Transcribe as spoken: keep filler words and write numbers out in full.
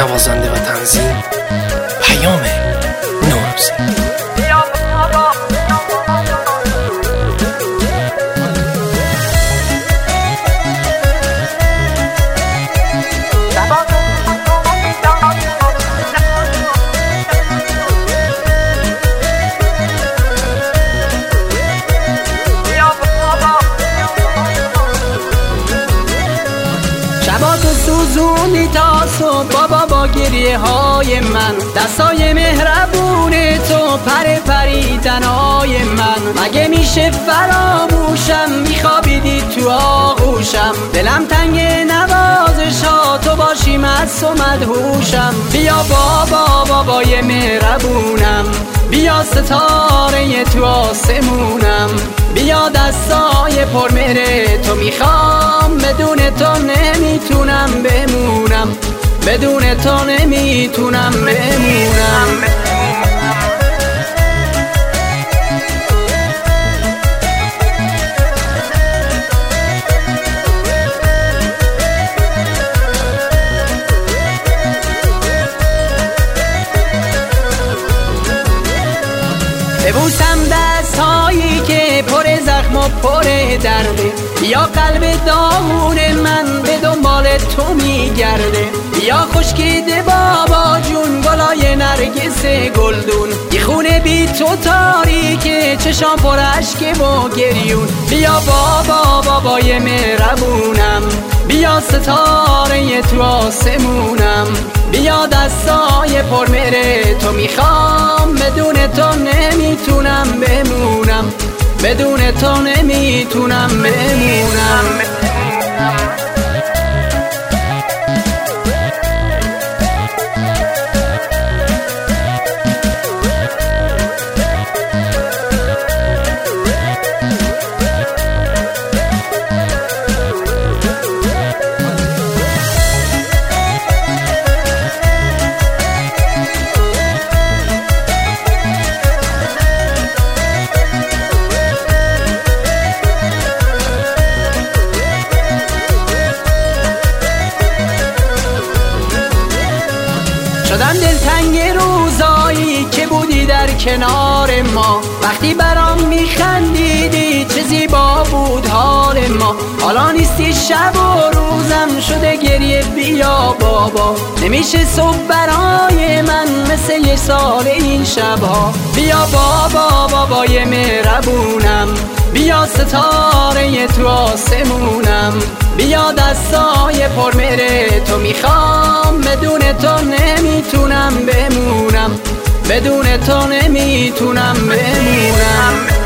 نوازنده و تنظیم پیام نوروزی. شباتو سوزونی تا صبح بابا با گریه های من، دستای مهربون تو پر پریدنای من. مگه میشه فراموشم، میخوابیدی تو آغوشم، دلم تنگ نوازشا تو باشی مست و مدهوشم. بیا بابا بابای مهربونم، بیا ستاره تو آسمونم، بیا دستای پر مهر تو میخوام، بدون تو نمیتونم بمونم، بدون تو نمیتونم بمونم. ببوسم دست هایی که پر زخم و پر درده، یا قلب داغون من به دنبال تو میگرده. یا خشکیده بابا جون گلای نرگس گلدون، یه خونه بی تو تاریکه چشام پر اشک و گریون. بیا بابا بابای مهربونم، بیا ستاره تو آسمونم، بیا دستای پر مهر تو میخوام، بدون تو نمیتونم بمونم، بدون تو نمیتونم بمونم. شدم دلتنگ روزایی که بودی در کنار ما، وقتی برام میخندیدی چه زیبا بود حال ما. حالا نیستی شب و روزم شده گریه، بیا بابا نمیشه صبح برای من مثل یه سال این شبها. بیا بابا بابای مهربونم، بیا ستاره تو آسمونم، بیا دستای پر مهر تو میخوام، بدون تو نمیتونم بمونم، بدون تو نمیتونم بمونم.